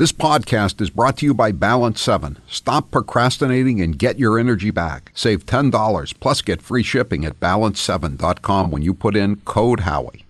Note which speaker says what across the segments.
Speaker 1: This podcast is brought to you by Balance 7. Stop procrastinating and get your energy back. Save $10 plus get free shipping at balance7.com when you put in code Howie.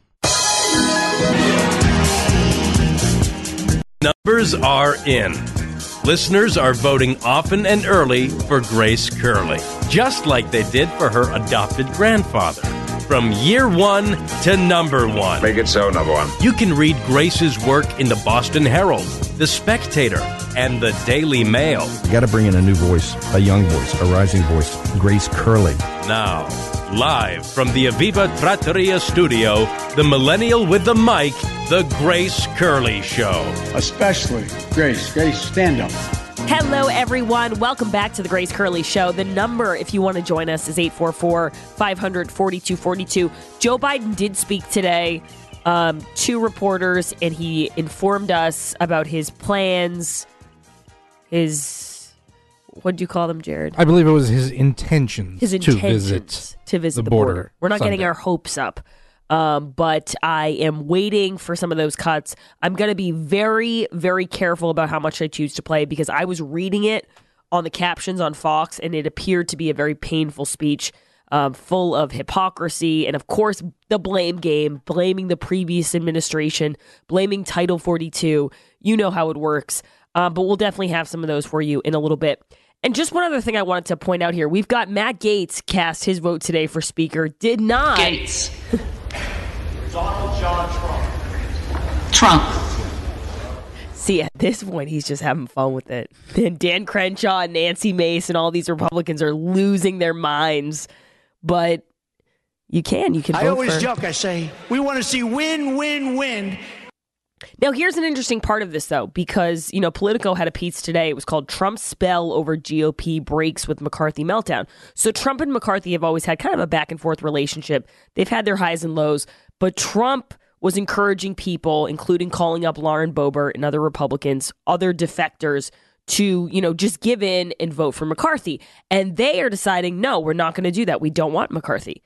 Speaker 2: Numbers are in. Listeners are voting often and early for Grace Curley, just like they did for her adopted grandfather. From year one to number one.
Speaker 3: Make it so, number one.
Speaker 2: You can read Grace's work in the Boston Herald, The Spectator, and the Daily Mail.
Speaker 4: You got to bring in a new voice, a young voice, a rising voice, Grace Curley.
Speaker 2: Now, live from the Aviva Trattoria studio, the millennial with the mic, The Grace Curley Show.
Speaker 5: Especially Grace, stand up.
Speaker 6: Hello, everyone. Welcome back to the Grace Curley Show. The number, if you want to join us, is 844-500-4242. Joe Biden did speak today to reporters, and he informed us about his plans, what do you call them, Jared?
Speaker 7: I believe it was his intentions to visit
Speaker 6: the border. We're not
Speaker 7: Sunday.
Speaker 6: getting our hopes up. But I am waiting for some of those cuts. I'm going to be very, very careful about how much I choose to play because I was reading it on the captions on Fox, and it appeared to be a very painful speech full of hypocrisy and, of course, the blame game, blaming the previous administration, blaming Title 42. You know how it works. But we'll definitely have some of those for you in a little bit. And just one other thing I wanted to point out here. We've got Matt Gaetz cast his vote today for Speaker. Did not...
Speaker 8: Gaetz.
Speaker 9: Donald John
Speaker 8: Trump.
Speaker 6: See, at this point, he's just having fun with it. And Dan Crenshaw and Nancy Mace and all these Republicans are losing their minds. But you can vote
Speaker 5: I always joke, I say, we want to see win, win, win.
Speaker 6: Now, here's an interesting part of this, though, because, Politico had a piece today. It was called Trump's Spell Over GOP Breaks with McCarthy Meltdown. So Trump and McCarthy have always had kind of a back and forth relationship. They've had their highs and lows, but Trump was encouraging people, including calling up Lauren Boebert and other Republicans, other defectors, to, just give in and vote for McCarthy. And they are deciding, no, we're not going to do that. We don't want McCarthy.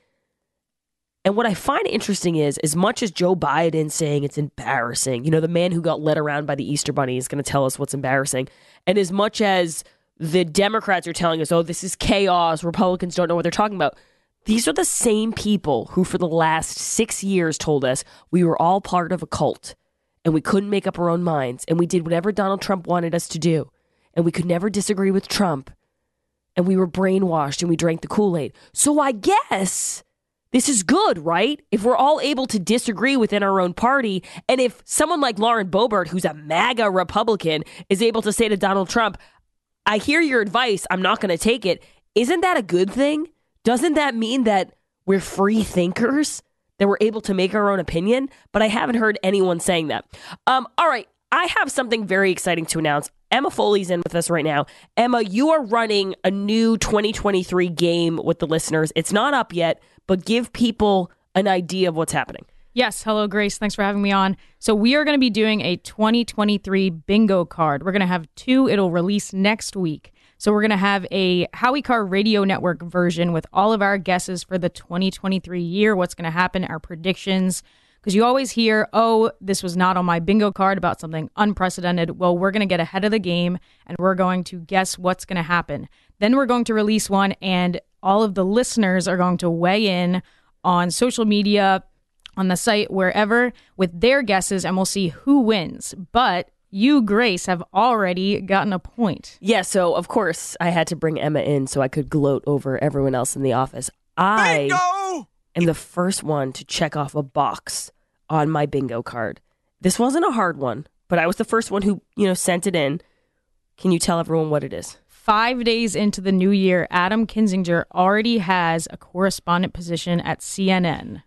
Speaker 6: And what I find interesting is, as much as Joe Biden saying it's embarrassing, the man who got led around by the Easter Bunny is going to tell us what's embarrassing. And as much as the Democrats are telling us, oh, this is chaos, Republicans don't know what they're talking about. These are the same people who for the last 6 years told us we were all part of a cult and we couldn't make up our own minds and we did whatever Donald Trump wanted us to do and we could never disagree with Trump and we were brainwashed and we drank the Kool-Aid. So I guess... this is good, right? If we're all able to disagree within our own party, and if someone like Lauren Boebert, who's a MAGA Republican, is able to say to Donald Trump, I hear your advice, I'm not going to take it, isn't that a good thing? Doesn't that mean that we're free thinkers? That we're able to make our own opinion? But I haven't heard anyone saying that. All right, I have something very exciting to announce. Emma Foley's in with us right now. Emma, you are running a new 2023 game with the listeners. It's not up yet, but give people an idea of what's happening.
Speaker 10: Yes. Hello, Grace. Thanks for having me on. So we are going to be doing a 2023 bingo card. We're going to have two. It'll release next week. So we're going to have a Howie Carr Radio Network version with all of our guesses for the 2023 year, what's going to happen, our predictions. Because you always hear, oh, this was not on my bingo card about something unprecedented. Well, we're going to get ahead of the game and we're going to guess what's going to happen. Then we're going to release one and all of the listeners are going to weigh in on social media, on the site, wherever, with their guesses, and we'll see who wins. But you, Grace, have already gotten a point.
Speaker 6: Yeah, so of course I had to bring Emma in so I could gloat over everyone else in the office. I am the first one to check off a box on my bingo card. This wasn't a hard one, but I was the first one who, sent it in. Can you tell everyone what it is?
Speaker 10: 5 days into the new year, Adam Kinzinger already has a correspondent position at CNN.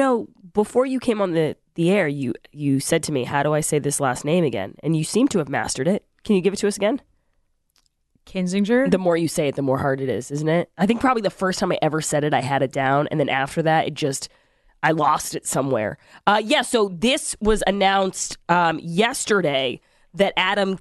Speaker 6: Before you came on the air, you said to me, how do I say this last name again? And you seem to have mastered it. Can you give it to us again?
Speaker 10: Kinzinger?
Speaker 6: The more you say it, the more hard it is, isn't it? I think probably the first time I ever said it, I had it down. And then after that, I lost it somewhere. So this was announced yesterday that Adam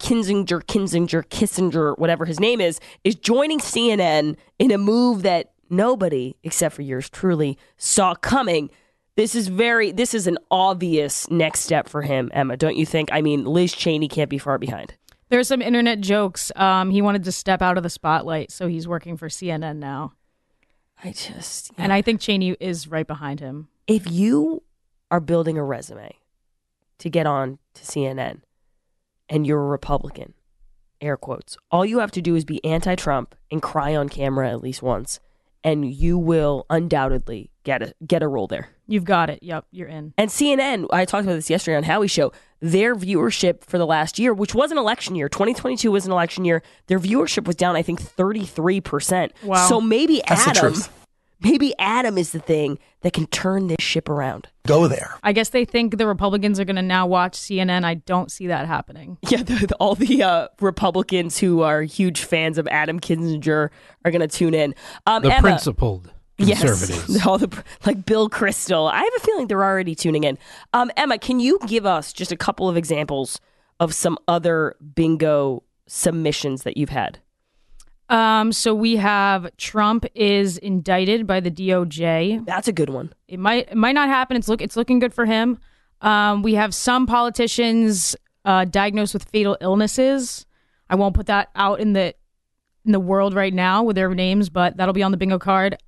Speaker 6: Kissinger, whatever his name is joining CNN in a move that nobody, except for yours truly, saw coming. This is an obvious next step for him, Emma, don't you think? I mean, Liz Cheney can't be far behind.
Speaker 10: There's some internet jokes. He wanted to step out of the spotlight, so he's working for CNN now. And I think Cheney is right behind him.
Speaker 6: If you are building a resume to get on to CNN and you're a Republican, air quotes, all you have to do is be anti-Trump and cry on camera at least once, and you will undoubtedly get a role there.
Speaker 10: You've got it. Yep, you're in.
Speaker 6: And CNN, I talked about this yesterday on Howie's show, their viewership for the last year, which was an election year, 2022 was an election year, their viewership was down, I think, 33%.
Speaker 10: Wow.
Speaker 6: So maybe Adam is the thing that can turn this ship around.
Speaker 5: Go there.
Speaker 10: I guess they think the Republicans are going to now watch CNN. I don't see that happening.
Speaker 6: Yeah, all the Republicans who are huge fans of Adam Kinzinger are going to tune in.
Speaker 7: The
Speaker 6: Emma,
Speaker 7: principled conservatives.
Speaker 6: Yes, all like Bill Kristol. I have a feeling they're already tuning in. Emma, can you give us just a couple of examples of some other bingo submissions that you've had?
Speaker 10: So we have Trump is indicted by the DOJ.
Speaker 6: That's a good one.
Speaker 10: It might not happen. It's looking good for him. We have some politicians diagnosed with fatal illnesses. I won't put that out in the world right now with their names, but that'll be on the bingo card.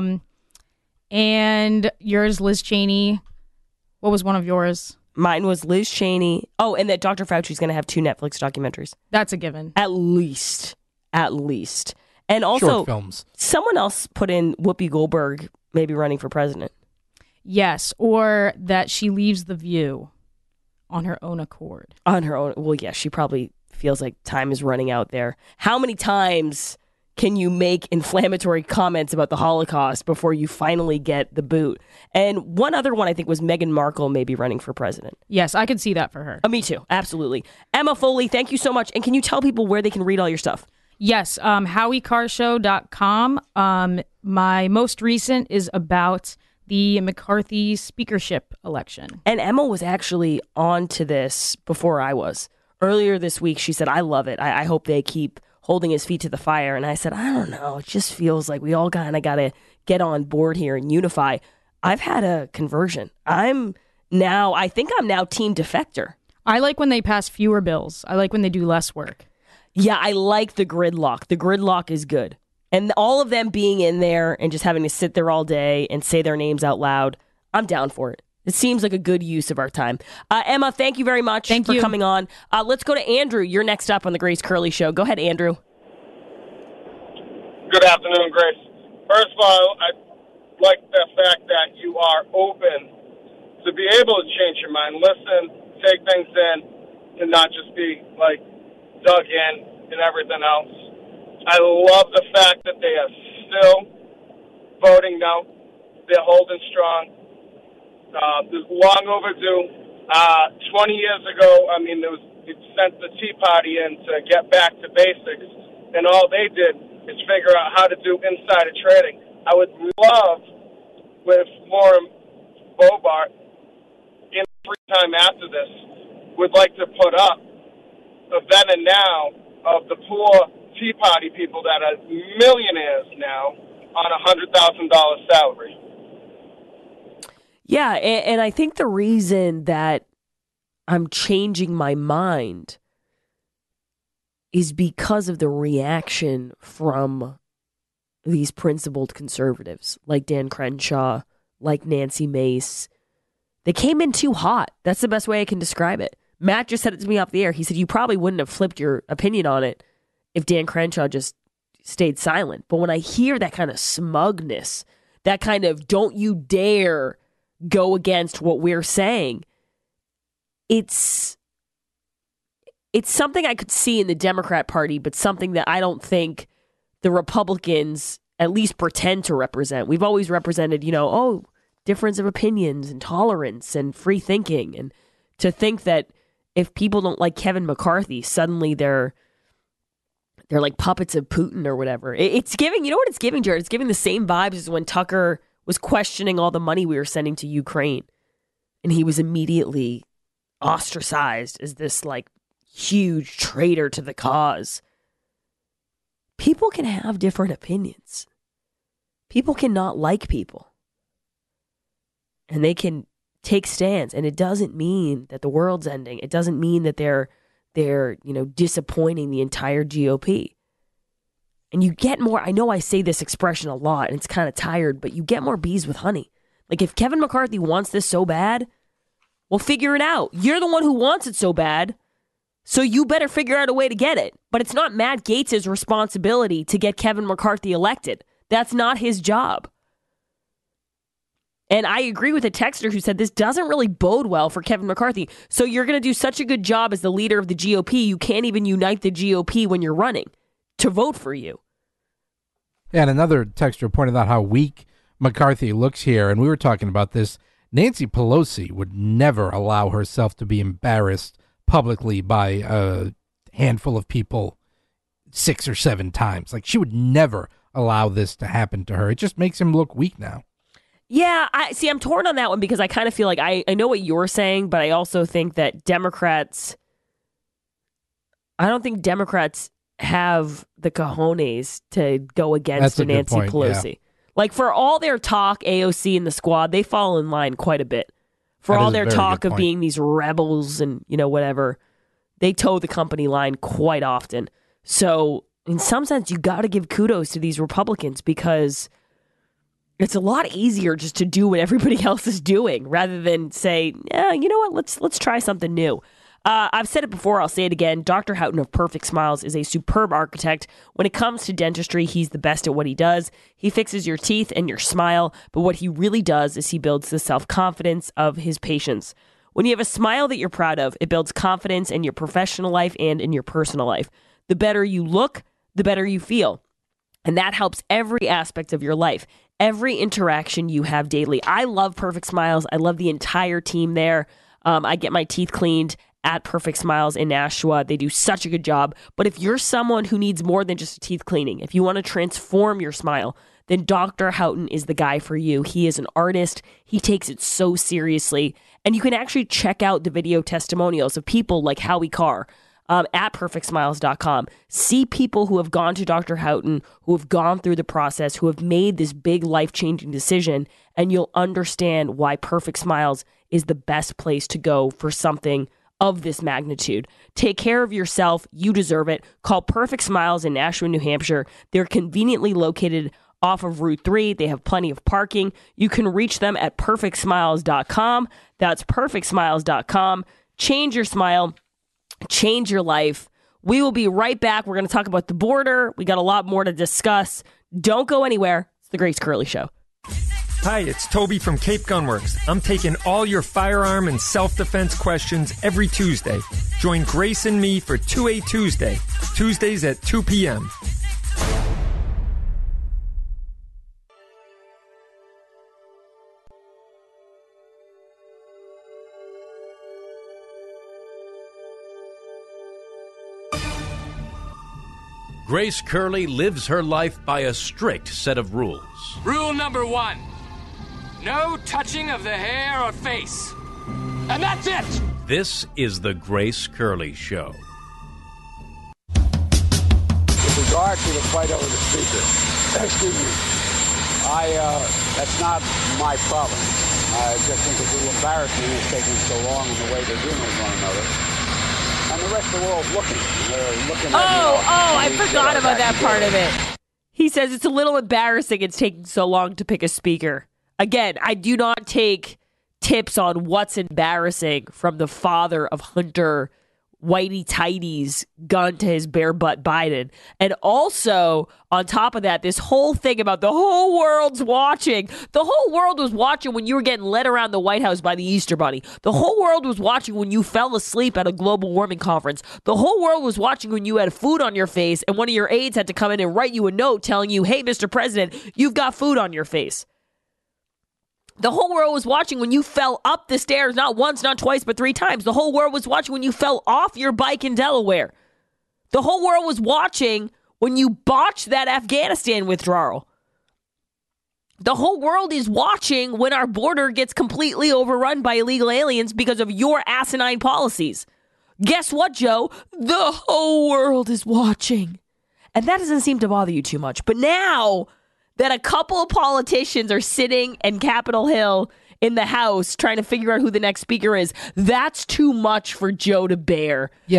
Speaker 10: And yours, Liz Cheney. What was one of yours?
Speaker 6: Mine was Liz Cheney. Oh, and that Dr. Fauci's going to have 2 Netflix documentaries.
Speaker 10: That's a given.
Speaker 6: At least. And also,
Speaker 7: short films.
Speaker 6: Someone else put in Whoopi Goldberg maybe running for president.
Speaker 10: Yes, or that she leaves The View on her own accord.
Speaker 6: On her own. Well, yeah, she probably feels like time is running out there. How many times can you make inflammatory comments about the Holocaust before you finally get the boot? And one other one I think was Meghan Markle maybe running for president.
Speaker 10: Yes, I could see that for her.
Speaker 6: Me too. Absolutely. Emma Foley, thank you so much. And can you tell people where they can read all your stuff?
Speaker 10: Yes, HowieCarrshow.com. My most recent is about the McCarthy speakership election.
Speaker 6: And Emma was actually on to this before I was. Earlier this week, she said, I love it. I hope they keep holding his feet to the fire. And I said, I don't know. It just feels like we all kind of got to get on board here and unify. I've had a conversion. I think I'm now team defector.
Speaker 10: I like when they pass fewer bills. I like when they do less work.
Speaker 6: Yeah, I like the gridlock. The gridlock is good. And all of them being in there and just having to sit there all day and say their names out loud, I'm down for it. It seems like a good use of our time. Emma, thank you very much for coming on. Let's go to Andrew. You're next up on the Grace Curley Show. Go ahead, Andrew.
Speaker 3: Good afternoon, Grace. First of all, I like the fact that you are open to be able to change your mind, listen, take things in, and not just be like dug in and everything else. I love the fact that they are still voting no. They're holding strong. There's long overdue. 20 years ago, it sent the Tea Party in to get back to basics, and all they did is figure out how to do insider trading. I would love if Lauren Boebert, in free time after this, would like to put up a then and now of the poor Tea Party people that are millionaires now on a $100,000 salary.
Speaker 6: Yeah, and I think the reason that I'm changing my mind is because of the reaction from these principled conservatives like Dan Crenshaw, like Nancy Mace. They came in too hot. That's the best way I can describe it. Matt just said it to me off the air. He said, you probably wouldn't have flipped your opinion on it if Dan Crenshaw just stayed silent. But when I hear that kind of smugness, that kind of don't you dare go against what we're saying, it's something I could see in the Democrat Party, but something that I don't think the Republicans at least pretend to represent. We've always represented, difference of opinions and tolerance and free thinking. And to think that if people don't like Kevin McCarthy, suddenly they're like puppets of Putin or whatever. It's giving, you know what it's giving, Jared? It's giving the same vibes as when Tucker was questioning all the money we were sending to Ukraine. And he was immediately ostracized as this like huge traitor to the cause. People can have different opinions. People cannot like people. And they can take stands. And it doesn't mean that the world's ending. It doesn't mean that they're they're, disappointing the entire GOP. And you get more, I know I say this expression a lot and it's kind of tired, but you get more bees with honey. Like if Kevin McCarthy wants this so bad, well, figure it out. You're the one who wants it so bad, so you better figure out a way to get it. But it's not Matt Gaetz's responsibility to get Kevin McCarthy elected. That's not his job. And I agree with a texter who said this doesn't really bode well for Kevin McCarthy. So you're going to do such a good job as the leader of the GOP, you can't even unite the GOP when you're running to vote for you.
Speaker 7: Yeah, and another texter pointed out how weak McCarthy looks here, and we were talking about this. Nancy Pelosi would never allow herself to be embarrassed publicly by a handful of people 6 or 7 times. Like, she would never allow this to happen to her. It just makes him look weak now.
Speaker 6: Yeah, I'm torn on that one because I kind of feel like I know what you're saying, but I also think that I don't think Democrats have the cojones to go against Nancy Pelosi. Yeah. Like, for all their talk, AOC and the squad, they fall in line quite a bit. For all their talk of being these rebels and, whatever, they toe the company line quite often. So, in some sense, you got to give kudos to these Republicans because it's a lot easier just to do what everybody else is doing rather than say, yeah, you know what, let's try something new. I've said it before, I'll say it again. Dr. Houghton of Perfect Smiles is a superb architect. When it comes to dentistry, he's the best at what he does. He fixes your teeth and your smile, but what he really does is he builds the self-confidence of his patients. When you have a smile that you're proud of, it builds confidence in your professional life and in your personal life. The better you look, the better you feel. And that helps every aspect of your life, every interaction you have daily. I love Perfect Smiles. I love the entire team there. I get my teeth cleaned at Perfect Smiles in Nashua. They do such a good job. But if you're someone who needs more than just a teeth cleaning, if you want to transform your smile, then Dr. Houghton is the guy for you. He is an artist. He takes it so seriously. And you can actually check out the video testimonials of people like Howie Carr at perfectsmiles.com. See people who have gone to Dr. Houghton, who have gone through the process, who have made this big life-changing decision, and you'll understand why Perfect Smiles is the best place to go for something of this magnitude. Take care of yourself. You deserve it. Call Perfect Smiles in Nashua, New Hampshire. They're conveniently located off of Route 3. They have plenty of parking. You can reach them at perfectsmiles.com. That's perfectsmiles.com. Change your smile. Change your life. We will be right back. We're going to talk about the border. We got a lot more to discuss. Don't go anywhere. It's the Grace Curley Show.
Speaker 11: Hi, it's Toby from Cape Gunworks. I'm taking all your firearm and self-defense questions every Tuesday. Join Grace and me for 2A Tuesday, Tuesdays at 2 p.m.
Speaker 2: Grace Curley lives her life by a strict set of rules.
Speaker 12: Rule number 1. No touching of the hair or face. And that's it!
Speaker 2: This is the Grace Curley Show.
Speaker 13: With regard to the fight over the speaker, excuse me, that's not my problem. I just think it's a little embarrassing it's taking so long in the way they're dealing with one another. And the rest of the world's looking. They're looking at
Speaker 6: I forgot about that part of it. He says it's a little embarrassing it's taking so long to pick a speaker. Again, I do not take tips on what's embarrassing from the father of Hunter Whitey Tighty's gun to his bare butt Biden. And also, on top of that, this whole thing about the whole world's watching. The whole world was watching when you were getting led around the White House by the Easter Bunny. The whole world was watching when you fell asleep at a global warming conference. The whole world was watching when you had food on your face and one of your aides had to come in and write you a note telling you, hey, Mr. President, you've got food on your face. The whole world was watching when you fell up the stairs, not once, not twice, but 3 times. The whole world was watching when you fell off your bike in Delaware. The whole world was watching when you botched that Afghanistan withdrawal. The whole world is watching when our border gets completely overrun by illegal aliens because of your asinine policies. Guess what, Joe? The whole world is watching. And that doesn't seem to bother you too much. But now that a couple of politicians are sitting in Capitol Hill in the House trying to figure out who the next speaker is, that's too much for Joe to bear.
Speaker 7: Yeah.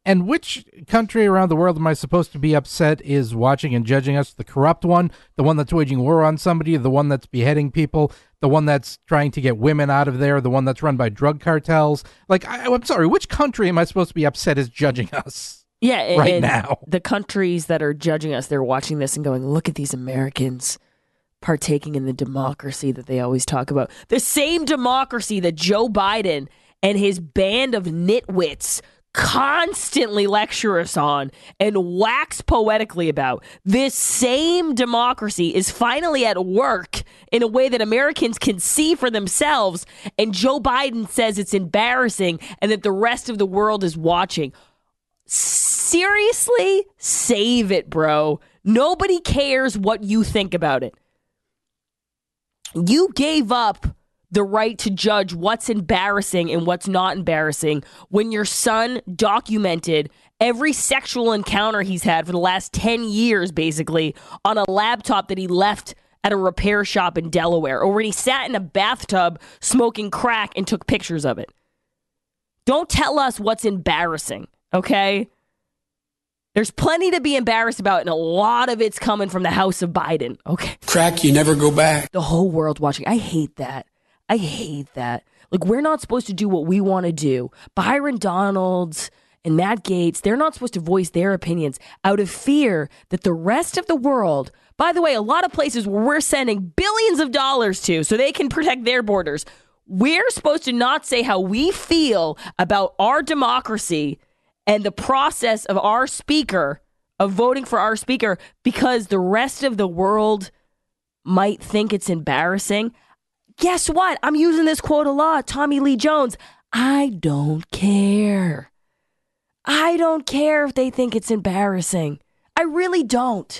Speaker 7: And which country around the world am I supposed to be upset is watching and judging us? The corrupt one? The one that's waging war on somebody? The one that's beheading people? The one that's trying to get women out of there? The one that's run by drug cartels? Like, I'm sorry, which country am I supposed to be upset is judging us?
Speaker 6: Yeah,
Speaker 7: right
Speaker 6: and
Speaker 7: now.
Speaker 6: The countries that are judging us, they're watching this and going, look at these Americans partaking in the democracy that they always talk about. The same democracy that Joe Biden and his band of nitwits constantly lecture us on and wax poetically about. This same democracy is finally at work in a way that Americans can see for themselves, and Joe Biden says it's embarrassing and that the rest of the world is watching. Seriously? Save it, bro. Nobody cares what you think about it. You gave up the right to judge what's embarrassing and what's not embarrassing when your son documented every sexual encounter he's had for the last 10 years, basically, on a laptop that he left at a repair shop in Delaware, or when he sat in a bathtub smoking crack and took pictures of it. Don't tell us what's embarrassing, okay? There's plenty to be embarrassed about, and a lot of it's coming from the House of Biden, okay?
Speaker 14: Crack, you never go back.
Speaker 6: The whole world watching. I hate that. I hate that. Like, we're not supposed to do what we want to do. Byron Donalds and Matt Gaetz, they're not supposed to voice their opinions out of fear that the rest of the world, by the way, a lot of places where we're sending billions of dollars to so they can protect their borders, we're supposed to not say how we feel about our democracy and the process of our speaker, of voting for our speaker, because the rest of the world might think it's embarrassing. Guess what? I'm using this quote a lot. Tommy Lee Jones. I don't care. I don't care if they think it's embarrassing. I really don't.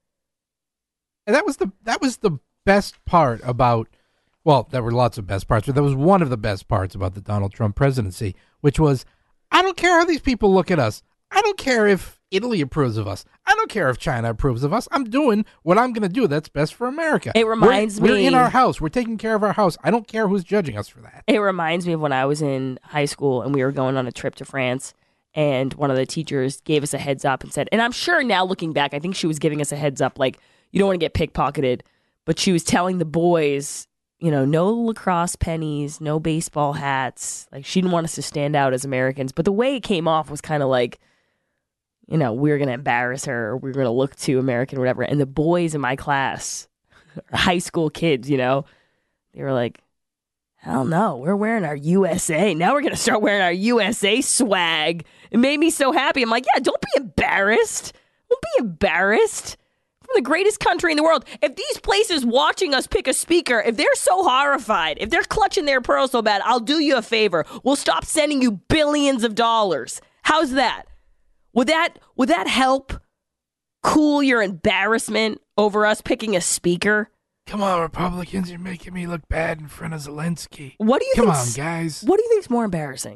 Speaker 7: And that was the best part about, well, there were lots of best parts, but that was one of the best parts about the Donald Trump presidency, which was, I don't care how these people look at us. I don't care if Italy approves of us. I don't care if China approves of us. I'm doing what I'm going to do that's best for America.
Speaker 6: It reminds me...
Speaker 7: We're in our house. We're taking care of our house. I don't care who's judging us for that.
Speaker 6: It reminds me of when I was in high school and we were going on a trip to France, and one of the teachers gave us a heads up and said, and I'm sure now looking back, I think she was giving us a heads up, like, you don't want to get pickpocketed, but she was telling the boys, you know, no lacrosse pennies, no baseball hats. Like, she didn't want us to stand out as Americans. But the way it came off was kind of like, you know, we're going to embarrass her, or we're going to look too American or whatever. And the boys in my class, high school kids, you know, they were like, hell no, we're wearing our USA. Now we're going to start wearing our USA swag. It made me so happy. I'm like, yeah, don't be embarrassed. Don't be embarrassed. From the greatest country in the world. If these places watching us pick a speaker, if they're so horrified, if they're clutching their pearls so bad, I'll do you a favor. We'll stop sending you billions of dollars. How's that? Would that help cool your embarrassment over us picking a speaker?
Speaker 7: Come on, Republicans, you're making me look bad in front of Zelensky.
Speaker 6: What do you
Speaker 7: Come
Speaker 6: think?
Speaker 7: on, guys.
Speaker 6: What do you think is more embarrassing?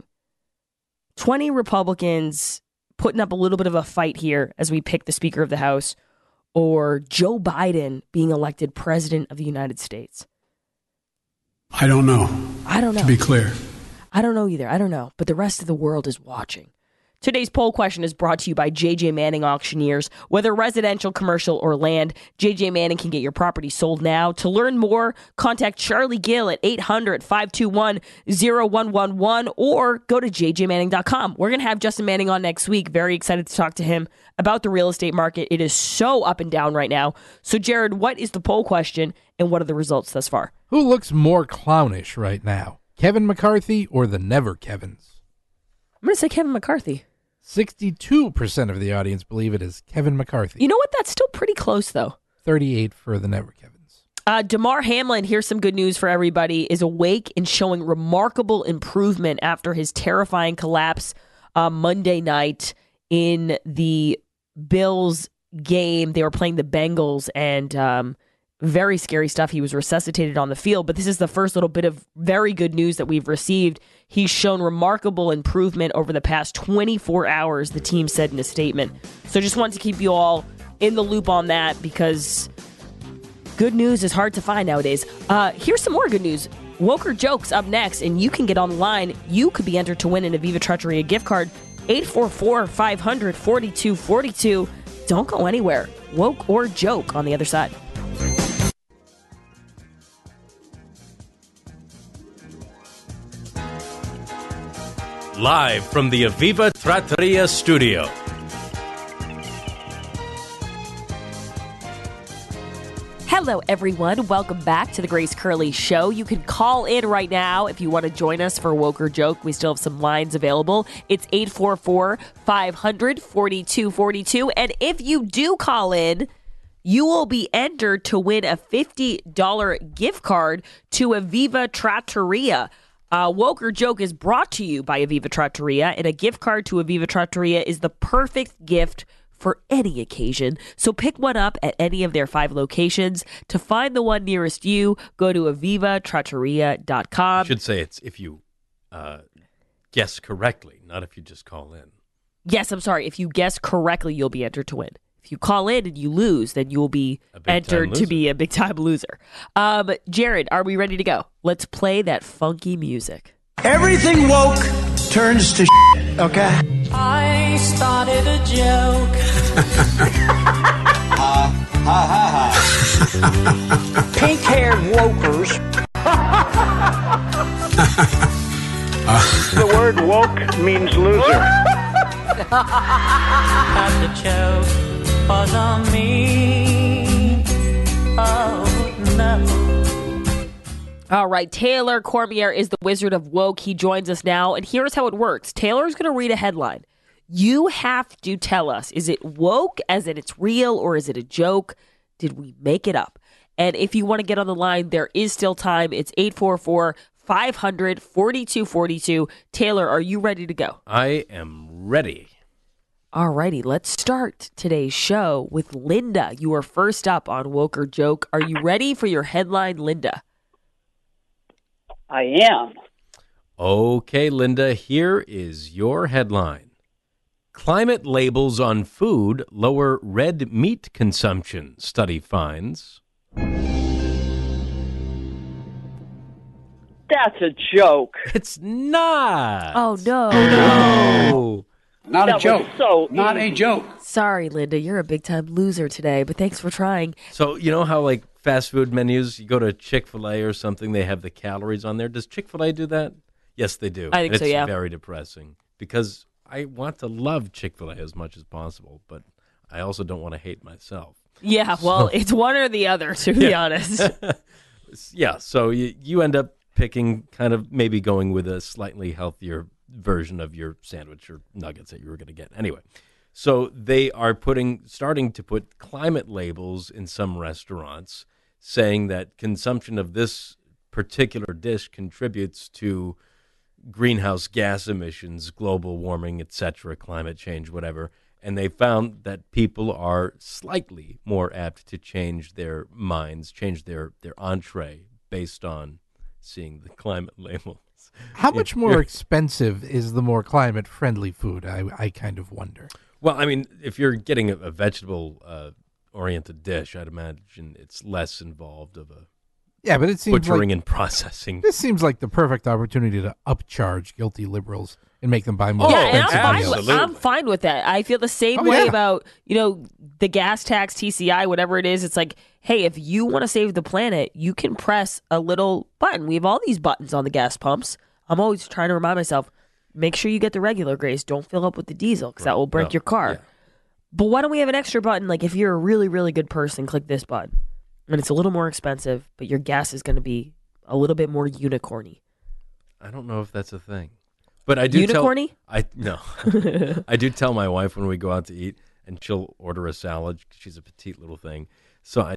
Speaker 6: 20 Republicans putting up a little bit of a fight here as we pick the Speaker of the House, or Joe Biden being elected President of the United States?
Speaker 14: I don't know.
Speaker 6: I don't know.
Speaker 14: To be clear.
Speaker 6: I don't know either. I don't know. But the rest of the world is watching. Today's poll question is brought to you by J.J. Manning Auctioneers. Whether residential, commercial, or land, J.J. Manning can get your property sold now. To learn more, contact Charlie Gill at 800-521-0111 or go to jjmanning.com. We're going to have Justin Manning on next week. Very excited to talk to him about the real estate market. It is so up and down right now. So, Jared, what is the poll question and what are the results thus far?
Speaker 7: Who looks more clownish right now, Kevin McCarthy or the Never Kevins?
Speaker 6: I'm going to say Kevin McCarthy.
Speaker 7: 62% of the audience believe it is Kevin McCarthy.
Speaker 6: You know what? That's still pretty close, though.
Speaker 7: 38 for the Never Kevins.
Speaker 6: Damar Hamlin, here's some good news for everybody, is awake and showing remarkable improvement after his terrifying collapse Monday night in the Bills game. They were playing the Bengals, and very scary stuff. He was resuscitated on the field, but this is the first little bit of very good news that we've received. He's shown remarkable improvement over the past 24 hours, the team said in a statement. So just wanted to keep you all in the loop on that, because good news is hard to find nowadays. Here's some more good news. Woker Jokes up next, and you can get on the line. You could be entered to win an Aviva Treachery gift card. 844-500-4242. Don't go anywhere. Woke or joke on the other side.
Speaker 2: Live from the Aviva Trattoria studio.
Speaker 6: Hello, everyone. Welcome back to the Grace Curley Show. You can call in right now if you want to join us for Woke or Joke. We still have some lines available. It's 844-500-4242. And if you do call in, you will be entered to win a $50 gift card to Aviva Trattoria. Woke or Joke is brought to you by Aviva Trattoria, and a gift card to Aviva Trattoria is the perfect gift for any occasion. So pick one up at any of their 5 locations. To find the one nearest you, go to avivatrattoria.com.
Speaker 2: I should say it's if you guess correctly, not if you just call in.
Speaker 6: Yes, I'm sorry. If you guess correctly, you'll be entered to win. If you call in and you lose, then you will be entered to be a big-time loser. Jared, are we ready to go? Let's play that funky music.
Speaker 5: Everything woke turns to shit, okay?
Speaker 15: I started a joke.
Speaker 5: Pink-haired wokers. The word woke means loser.
Speaker 15: But the joke was on me. Oh, no.
Speaker 6: All right, Taylor Cormier is the Wizard of Woke. He joins us now, and here's how it works. Taylor's going to read a headline. You have to tell us, is it woke as in it's real, or is it a joke? Did we make it up? And if you want to get on the line, there is still time. It's 844-500-4242. Taylor, are you ready to go?
Speaker 2: I am ready.
Speaker 6: All righty, let's start today's show with Linda. You are first up on Woke or Joke. Are you ready for your headline, Linda?
Speaker 16: I am.
Speaker 2: Okay, Linda, here is your headline. Climate labels on food lower red meat consumption, study finds.
Speaker 16: That's a joke.
Speaker 2: It's not.
Speaker 6: Oh, no.
Speaker 2: No.
Speaker 14: Not
Speaker 16: That
Speaker 14: a joke.
Speaker 16: was so
Speaker 14: Not
Speaker 16: easy.
Speaker 14: a joke.
Speaker 6: Sorry, Linda, you're a big-time loser today, but thanks for trying.
Speaker 2: So, you know how, like, fast food menus, you go to Chick-fil-A or something, they have the calories on there. Does Chick-fil-A do that? Yes, they do.
Speaker 6: I think
Speaker 2: and
Speaker 6: so,
Speaker 2: it's
Speaker 6: yeah.
Speaker 2: very depressing because I want to love Chick-fil-A as much as possible, but I also don't want to hate myself.
Speaker 6: Yeah, well, it's one or the other, to be honest.
Speaker 2: Yeah, so you end up picking kind of maybe going with a slightly healthier version of your sandwich or nuggets that you were going to get. Anyway, so they are starting to put climate labels in some restaurants saying that consumption of this particular dish contributes to greenhouse gas emissions, global warming, etc., climate change, whatever. And they found that people are slightly more apt to change their minds, change their entree based on seeing the climate labels.
Speaker 7: How much more expensive is the more climate-friendly food? I kind of wonder.
Speaker 2: Well, I mean, if you're getting a vegetable-oriented dish, I'd imagine it's less involved of a
Speaker 7: but it seems
Speaker 2: butchering
Speaker 7: like,
Speaker 2: and processing.
Speaker 7: This seems like the perfect opportunity to upcharge guilty liberals and make them buy more
Speaker 6: Yeah,
Speaker 7: expensive
Speaker 6: and
Speaker 7: meals.
Speaker 6: I'm fine with that. I feel the same way about, the gas tax, TCI, whatever it is. It's like, hey, if you want to save the planet, you can press a little button. We have all these buttons on the gas pumps. I'm always trying to remind myself, make sure you get the regular, Grace. Don't fill up with the diesel because that will break your car.
Speaker 2: Yeah.
Speaker 6: But why don't we have an extra button? Like if you're a really, really good person, click this button. And it's a little more expensive, but your gas is going to be a little bit more unicorny.
Speaker 2: I don't know if that's a thing. But I do
Speaker 6: Unicorny?
Speaker 2: No. I do tell my wife when we go out to eat, and she'll order a salad. She's a petite little thing. So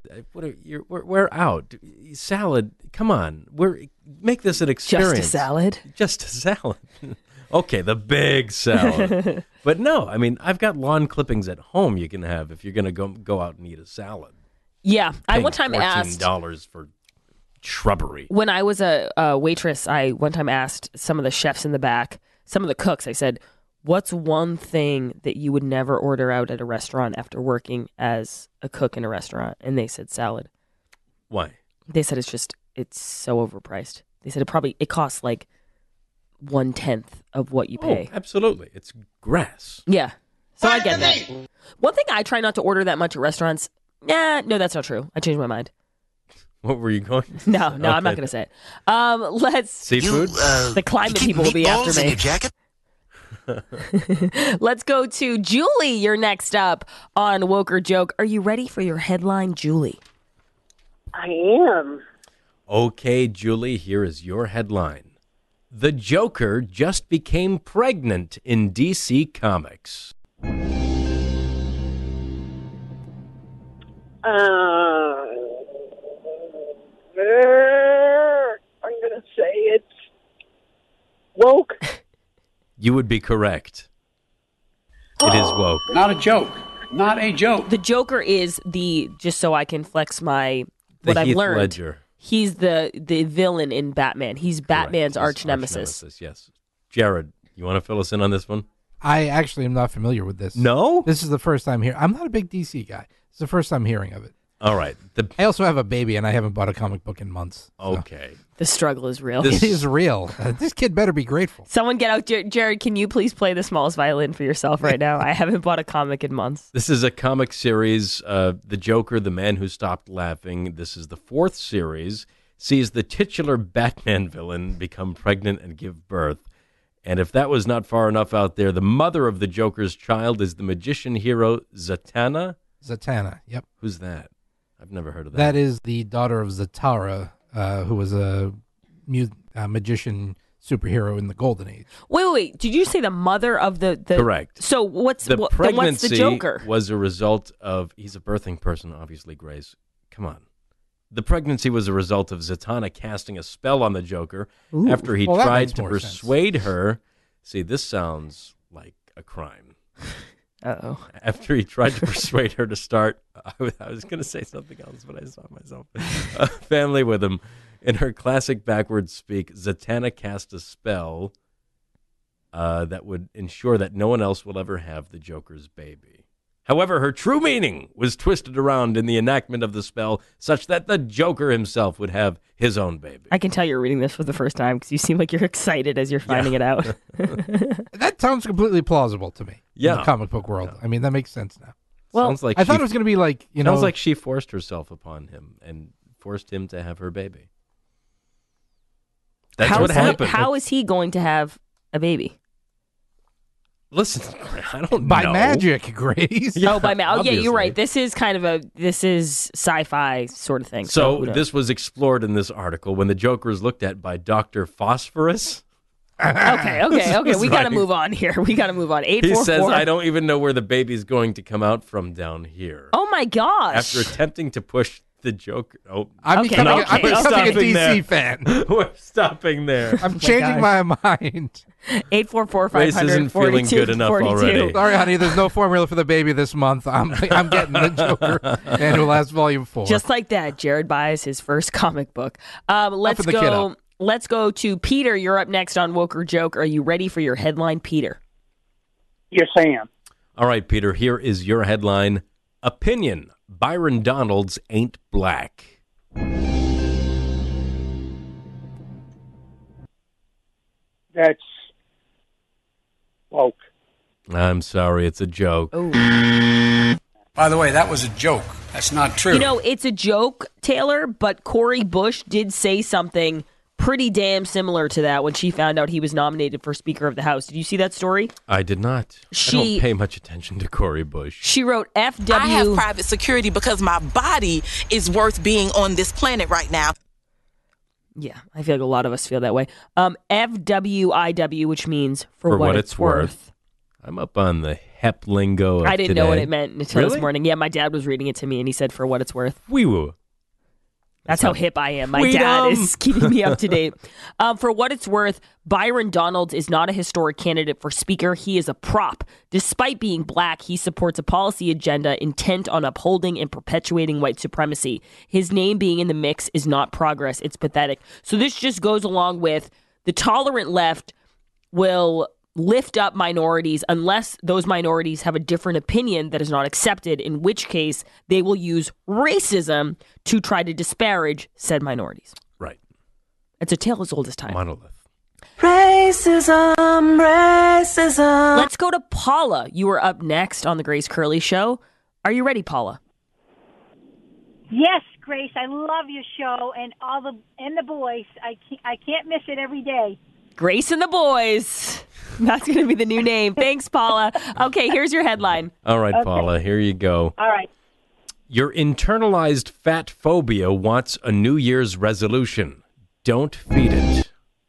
Speaker 2: we're out. Salad, come on. Make this an experience.
Speaker 6: Just a salad?
Speaker 2: Just a salad. Okay, the big salad. But no, I mean, I've got lawn clippings at home you can have if you're going to go out and eat a salad.
Speaker 6: Yeah, I
Speaker 2: Paying
Speaker 6: one time asked
Speaker 2: $14 for shrubbery.
Speaker 6: When I was a waitress, I one time asked some of the chefs in the back, some of the cooks, I said, what's one thing that you would never order out at a restaurant after working as a cook in a restaurant? And they said salad.
Speaker 2: Why?
Speaker 6: They said it's so overpriced. They said it costs like 1/10 of what you pay.
Speaker 2: Oh, absolutely. It's grass.
Speaker 6: Yeah. So I get that. One thing I try not to order that much at restaurants. No, that's not true. I changed my mind.
Speaker 2: What were you going to say?
Speaker 6: No, I'm not going to say it. Let's
Speaker 2: Seafood?
Speaker 6: The climate people will be after me. Let's go to Julie. You're next up on Woke or Joke. Are you ready for your headline, Julie?
Speaker 17: I am.
Speaker 2: Okay, Julie, here is your headline. The Joker just became pregnant in DC Comics.
Speaker 17: I'm going to say it's woke.
Speaker 2: You would be correct. It is woke.
Speaker 14: Not a joke. Not a joke.
Speaker 6: The Joker is just so I can flex what I've
Speaker 2: Heath
Speaker 6: learned.
Speaker 2: Ledger.
Speaker 6: He's the villain in Batman. He's Batman's
Speaker 2: Correct.
Speaker 6: arch nemesis.
Speaker 2: Yes. Jared, you want to fill us in on this one?
Speaker 7: I actually am not familiar with this.
Speaker 2: No?
Speaker 7: This is the first time here. I'm not a big DC guy. It's the first time hearing of it.
Speaker 2: All right.
Speaker 7: I also have a baby, and I haven't bought a comic book in months. So.
Speaker 2: Okay.
Speaker 6: The struggle is real.
Speaker 7: It is real. This kid better be grateful.
Speaker 6: Someone get out. Jared, can you please play the smallest violin for yourself right now? I haven't bought a comic in months.
Speaker 2: This is a comic series, The Joker, the Man Who Stopped Laughing. This is the 4th series. Sees the titular Batman villain become pregnant and give birth. And if that was not far enough out there, the mother of the Joker's child is the magician hero Zatanna.
Speaker 7: Zatanna, yep.
Speaker 2: Who's that? I've never heard of that.
Speaker 7: That is the daughter of Zatara, who was a magician superhero in the Golden Age.
Speaker 6: Wait. Did you say the mother of the...
Speaker 2: Correct.
Speaker 6: So what's the Joker?
Speaker 2: Was a result of... He's a birthing person, obviously, Grace. Come on. The pregnancy was a result of Zatanna casting a spell on the Joker after he tried to persuade her. See, this sounds like a crime.
Speaker 6: Uh-oh.
Speaker 2: After he tried to persuade her to start, I was going to say something else, but I saw myself, a family with him. In her classic backwards speak, Zatanna cast a spell that would ensure that no one else will ever have the Joker's baby. However, her true meaning was twisted around in the enactment of the spell such that the Joker himself would have his own baby.
Speaker 6: I can tell you're reading this for the first time because you seem like you're excited as you're finding it out.
Speaker 7: That sounds completely plausible to me in the comic book world. I mean, that makes sense now.
Speaker 6: Well,
Speaker 2: sounds like
Speaker 7: I thought it was going to be like,
Speaker 2: sounds like she forced herself upon him and forced him to have her baby. That's what happened.
Speaker 6: How is he going to have a baby?
Speaker 2: Listen, I don't know.
Speaker 7: By magic, Grace.
Speaker 6: By magic. Yeah, you're right. This is sci-fi sort of thing.
Speaker 2: So this was explored in this article when the Joker is looked at by Dr. Phosphorus.
Speaker 6: Okay. We got to move on here. We got to move on. 844.
Speaker 2: He says, I don't even know where the baby's going to come out from down here.
Speaker 6: Oh, my gosh.
Speaker 2: After attempting to push the Joker.
Speaker 7: I'm becoming a DC fan.
Speaker 2: We're stopping there.
Speaker 7: I'm changing my mind.
Speaker 6: 844-500-4242.
Speaker 2: Grace isn't feeling good enough already.
Speaker 7: Sorry, honey. There's no formula for the baby this month. I'm getting the Joker Annual Last Volume 4.
Speaker 6: Just like that, Jared buys his first comic book. Let's go. Let's go to Peter. You're up next on Woke or Joke. Are you ready for your headline, Peter?
Speaker 16: Yes, I am.
Speaker 2: All right, Peter. Here is your headline. Opinion. Byron Donalds ain't black.
Speaker 16: That's woke.
Speaker 2: I'm sorry, it's a joke.
Speaker 14: By the way, that was a joke. That's not true.
Speaker 6: It's a joke, Taylor, but Cori Bush did say something pretty damn similar to that when she found out he was nominated for Speaker of the House. Did you see that story?
Speaker 2: I did not. I don't pay much attention to Cori Bush.
Speaker 6: She wrote FW.
Speaker 18: I have private security because my body is worth being on this planet right now.
Speaker 6: Yeah, I feel like a lot of us feel that way. FWIW, which means for what it's worth.
Speaker 2: I'm up on the HEP lingo of
Speaker 6: I didn't
Speaker 2: today.
Speaker 6: know what it meant until
Speaker 2: Really?
Speaker 6: this morning. Yeah, my dad was reading it to me, and he said for what it's worth.
Speaker 2: Wee-woo.
Speaker 6: That's how hip I am. My dad is keeping me up to date. For what it's worth, Byron Donalds is not a historic candidate for Speaker. He is a prop. Despite being black, he supports a policy agenda intent on upholding and perpetuating white supremacy. His name being in the mix is not progress. It's pathetic. So this just goes along with the tolerant left will lift up minorities unless those minorities have a different opinion that is not accepted, in which case they will use racism to try to disparage said minorities.
Speaker 2: Right.
Speaker 6: It's a tale as old as time.
Speaker 2: Monolith.
Speaker 6: Racism, racism. Let's go to Paula. You are up next on the Grace Curley Show. Are you ready, Paula?
Speaker 19: Yes, Grace. I love your show and the boys. I can't miss it every day.
Speaker 6: Grace and the Boys. That's going to be the new name. Thanks, Paula. Okay, here's your headline.
Speaker 2: All right, okay. Paula, here you go.
Speaker 19: All right.
Speaker 2: Your internalized fat phobia wants a New Year's resolution. Don't feed it.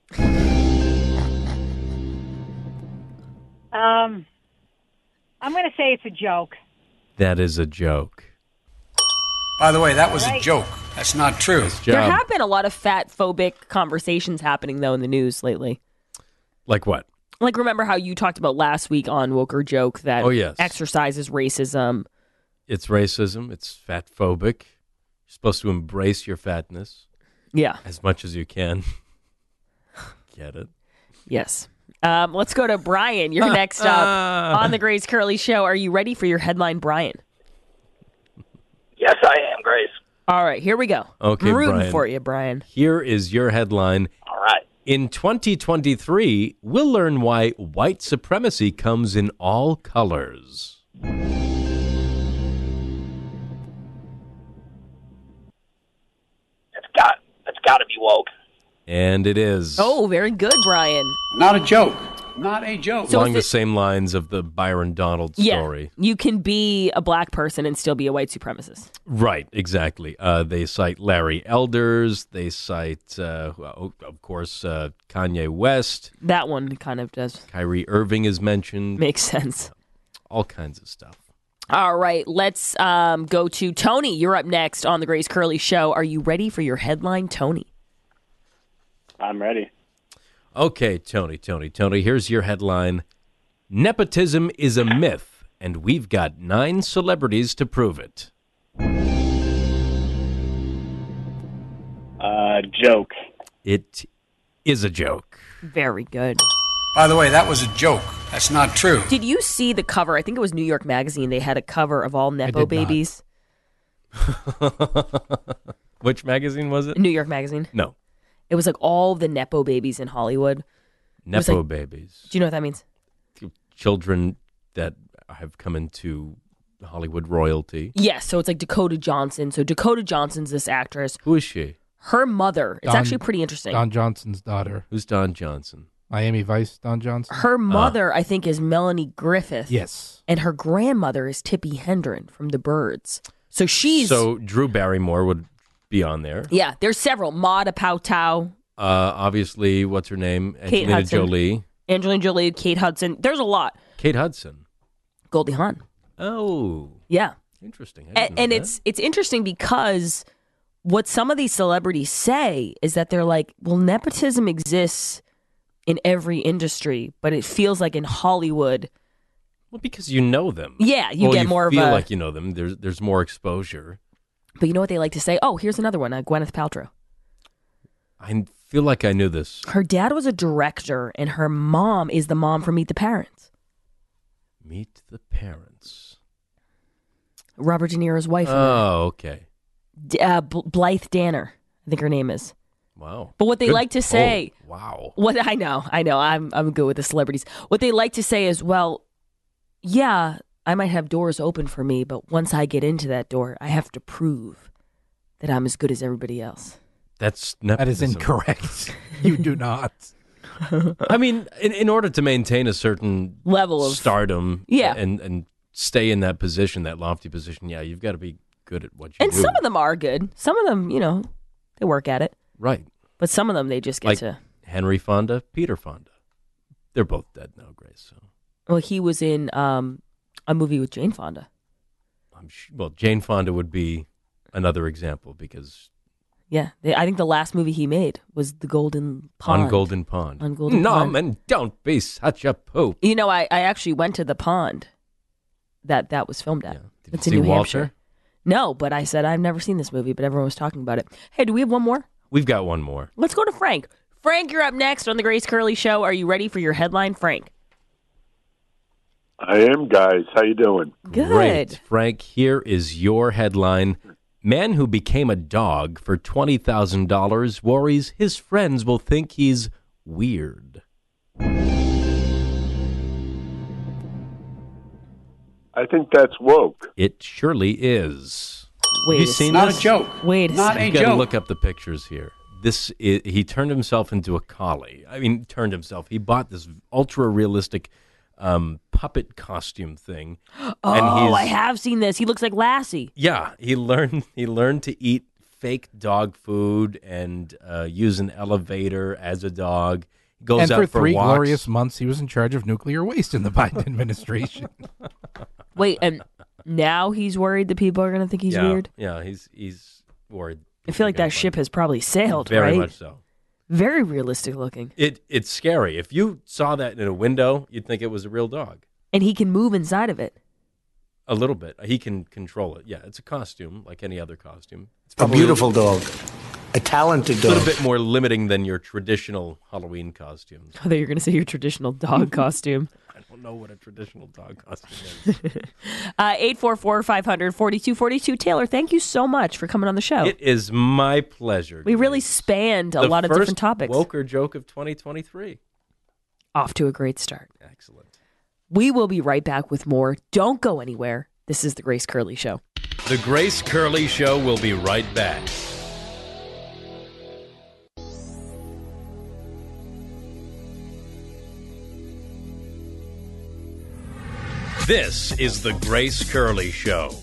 Speaker 19: I'm going to say it's a joke.
Speaker 2: That is a joke.
Speaker 14: By the way, that was a joke. That's not true.
Speaker 6: There have been a lot of fat-phobic conversations happening, though, in the news lately.
Speaker 2: Like what?
Speaker 6: Like, remember how you talked about last week on Woke or Joke that exercise is racism?
Speaker 2: It's racism. It's fat-phobic. You're supposed to embrace your fatness.
Speaker 6: Yeah.
Speaker 2: As much as you can. Get it?
Speaker 6: Yes. Let's go to Brian. You're next up on the Grace Curley Show. Are you ready for your headline, Brian?
Speaker 20: Yes, I am, Grace.
Speaker 6: All right, here we go.
Speaker 2: Okay,
Speaker 6: I'm rooting
Speaker 2: Brian.
Speaker 6: for you, Brian.
Speaker 2: Here is your headline.
Speaker 20: All right.
Speaker 2: In 2023, we'll learn why white supremacy comes in all colors.
Speaker 20: It's got to be woke.
Speaker 2: And it is.
Speaker 6: Oh, very good, Brian.
Speaker 14: Not a joke. Not a joke.
Speaker 6: So
Speaker 2: along the same lines of the Byron Donald story.
Speaker 6: You can be a black person and still be a white supremacist.
Speaker 2: Right, exactly. They cite Larry Elders. They cite, of course, Kanye West.
Speaker 6: That one kind of does.
Speaker 2: Kyrie Irving is mentioned.
Speaker 6: Makes sense.
Speaker 2: All kinds of stuff.
Speaker 6: All right, let's go to Tony. You're up next on the Grace Curley Show. Are you ready for your headline, Tony?
Speaker 20: I'm ready.
Speaker 2: Okay, Tony, here's your headline. Nepotism is a myth, and we've got 9 celebrities to prove it.
Speaker 20: Joke.
Speaker 2: It is a joke.
Speaker 6: Very good.
Speaker 14: By the way, that was a joke. That's not true.
Speaker 6: Did you see the cover? I think it was New York Magazine. They had a cover of all Nepo babies.
Speaker 2: Which magazine was it?
Speaker 6: New York Magazine.
Speaker 2: No.
Speaker 6: It was like all the Nepo babies in Hollywood.
Speaker 2: Nepo babies.
Speaker 6: Do you know what that means?
Speaker 2: Children that have come into Hollywood royalty.
Speaker 6: Yes, so it's like Dakota Johnson. So Dakota Johnson's this actress.
Speaker 2: Who is she?
Speaker 6: Her mother. It's actually pretty interesting.
Speaker 7: Don Johnson's daughter.
Speaker 2: Who's Don Johnson?
Speaker 7: Miami Vice Don Johnson.
Speaker 6: Her mother, I think, is Melanie Griffith.
Speaker 7: Yes.
Speaker 6: And her grandmother is Tippi Hedren from The Byrds. So she's...
Speaker 2: So Drew Barrymore would be on there.
Speaker 6: Yeah, there's several. Ma Powtow.
Speaker 2: Obviously, what's her name?
Speaker 6: Kate
Speaker 2: Angelina
Speaker 6: Hudson.
Speaker 2: Jolie.
Speaker 6: Angelina Jolie, Kate Hudson. There's a lot.
Speaker 2: Kate Hudson.
Speaker 6: Goldie Hawn.
Speaker 2: Oh.
Speaker 6: Yeah.
Speaker 2: Interesting.
Speaker 6: And it's interesting because what some of these celebrities say is that they're like, well, nepotism exists in every industry, but it feels like in Hollywood.
Speaker 2: Well, because you know them.
Speaker 6: Yeah, you get more of a...
Speaker 2: feel like you know them. There's more exposure.
Speaker 6: But you know what they like to say? Oh, here's another one, Gwyneth Paltrow.
Speaker 2: I feel like I knew this.
Speaker 6: Her dad was a director, and her mom is the mom from Meet the Parents.
Speaker 2: Meet the Parents.
Speaker 6: Robert De Niro's wife.
Speaker 2: Oh, okay.
Speaker 6: Blythe Danner, I think her name is.
Speaker 2: Wow.
Speaker 6: But what they like to say...
Speaker 2: Oh, wow.
Speaker 6: What I know. I'm good with the celebrities. What they like to say is, well, yeah, I might have doors open for me, but once I get into that door, I have to prove that I'm as good as everybody else.
Speaker 2: That's nepotism.
Speaker 7: That is incorrect. You do not.
Speaker 2: I mean, in order to maintain a certain
Speaker 6: level of
Speaker 2: stardom,
Speaker 6: yeah,
Speaker 2: and stay in that position, that lofty position, yeah, you've got to be good at what you do.
Speaker 6: And some of them are good. Some of them, they work at it.
Speaker 2: Right.
Speaker 6: But some of them, they just get
Speaker 2: like
Speaker 6: to...
Speaker 2: Henry Fonda, Peter Fonda. They're both dead now, Grace. So.
Speaker 6: Well, he was in a movie with Jane Fonda.
Speaker 2: Well, Jane Fonda would be another example because...
Speaker 6: Yeah, I think the last movie he made was The Golden Pond.
Speaker 2: On Golden Pond.
Speaker 6: On Golden Pond.
Speaker 2: And don't be such a poop.
Speaker 6: I actually went to the pond that was filmed at.
Speaker 2: Yeah. Did
Speaker 6: it's
Speaker 2: you
Speaker 6: in
Speaker 2: see
Speaker 6: New
Speaker 2: Walter?
Speaker 6: Hampshire. No, but I said I've never seen this movie, but everyone was talking about it. Hey, do we have one more?
Speaker 2: We've got one more.
Speaker 6: Let's go to Frank. Frank, you're up next on the Grace Curley Show. Are you ready for your headline, Frank?
Speaker 21: I am, guys. How you doing?
Speaker 6: Good.
Speaker 2: Great. Frank, here is your headline. Man who became a dog for $20,000 worries his friends will think he's weird?
Speaker 21: I think that's woke.
Speaker 2: It surely is.
Speaker 6: Wait,
Speaker 2: Have you seen
Speaker 14: Not
Speaker 2: this?
Speaker 14: a joke.
Speaker 6: Wait a
Speaker 14: Not
Speaker 6: second.
Speaker 14: a
Speaker 2: You got to
Speaker 14: joke.
Speaker 2: look up the pictures here. He turned himself into a collie. I mean, turned himself. He bought this ultra realistic puppet costume thing.
Speaker 6: Oh, I have seen this. He looks like Lassie.
Speaker 2: Yeah, he learned to eat fake dog food and use an elevator as a dog. He goes
Speaker 7: And
Speaker 2: out
Speaker 7: for 3
Speaker 2: walks.
Speaker 7: glorious months, he was in charge of nuclear waste in the Biden administration.
Speaker 6: Wait, and now he's worried that people are going to think he's
Speaker 2: yeah,
Speaker 6: weird?
Speaker 2: Yeah, he's worried.
Speaker 6: I feel like that ship has probably sailed,
Speaker 2: Very
Speaker 6: right?
Speaker 2: much so.
Speaker 6: Very realistic looking.
Speaker 2: It's scary. If you saw that in a window, you'd think it was a real dog.
Speaker 6: And he can move inside of it.
Speaker 2: A little bit. He can control it. Yeah, it's a costume like any other costume. It's
Speaker 5: A
Speaker 2: probably
Speaker 5: beautiful dog. A talented
Speaker 2: a
Speaker 5: dog.
Speaker 2: little bit more limiting than your traditional Halloween costumes.
Speaker 6: I thought you were going to say your traditional dog costume.
Speaker 2: I don't know what a traditional dog costume is.
Speaker 6: 844-500-4242. Taylor, thank you so much for coming on the show.
Speaker 2: It is my pleasure.
Speaker 6: We really spanned a lot of different topics.
Speaker 2: The first woker joke of 2023.
Speaker 6: Off to a great start.
Speaker 2: Excellent.
Speaker 6: We will be right back with more. Don't go anywhere. This is The Grace Curley Show.
Speaker 2: The Grace Curley Show will be right back. This is The Grace Curley Show.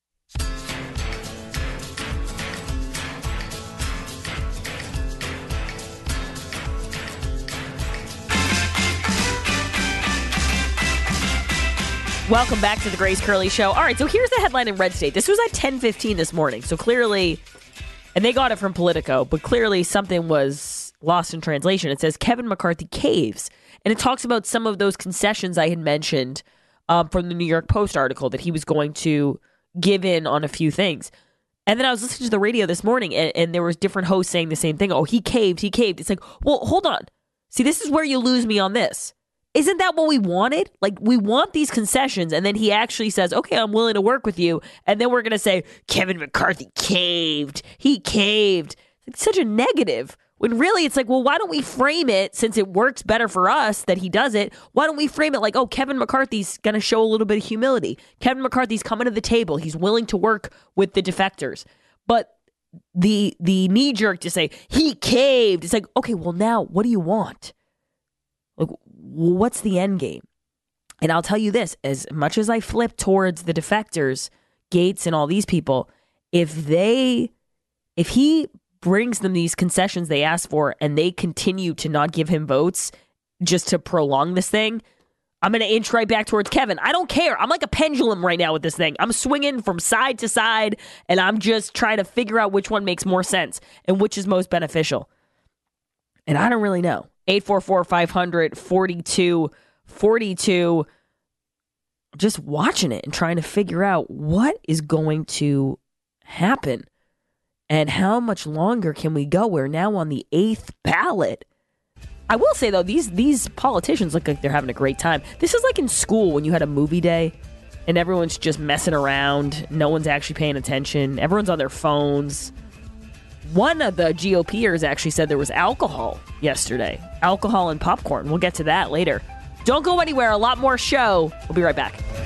Speaker 6: Welcome back to The Grace Curley Show. All right, so here's the headline in Red State. This was at 10:15 this morning. So clearly, and they got it from Politico, but clearly something was lost in translation. It says Kevin McCarthy caves. And it talks about some of those concessions I had mentioned from the New York Post article that he was going to give in on a few things. And then I was listening to the radio this morning, and there was different hosts saying the same thing. Oh, he caved. It's like, well, hold on. See, this is where you lose me on this. Isn't that what we wanted? Like, we want these concessions, and then he actually says, okay, I'm willing to work with you. And then we're going to say, Kevin McCarthy caved. He caved. It's such a negative. When really it's like, well, why don't we frame it, since it works better for us that he does it, why don't we frame it like, oh, Kevin McCarthy's going to show a little bit of humility. Kevin McCarthy's coming to the table. He's willing to work with the defectors. But the knee-jerk to say, he caved, it's like, okay, well, now what do you want? Like, what's the end game? And I'll tell you this, as much as I flip towards the defectors, Gates and all these people, if he brings them these concessions they asked for and they continue to not give him votes just to prolong this thing, I'm going to inch right back towards Kevin. I don't care. I'm like a pendulum right now with this thing. I'm swinging from side to side, and I'm just trying to figure out which one makes more sense and which is most beneficial. And I don't really know. 844-500-4242. Just watching it and trying to figure out what is going to happen and how much longer can we go. We're now on the 8th ballot. I will say, though, these politicians look like they're having a great time. This is like in school when you had a movie day and everyone's just messing around. No one's actually paying attention. Everyone's on their phones. One of the GOPers actually said there was alcohol yesterday. Alcohol and popcorn. We'll get to that later. Don't go anywhere. A lot more show. We'll be right back.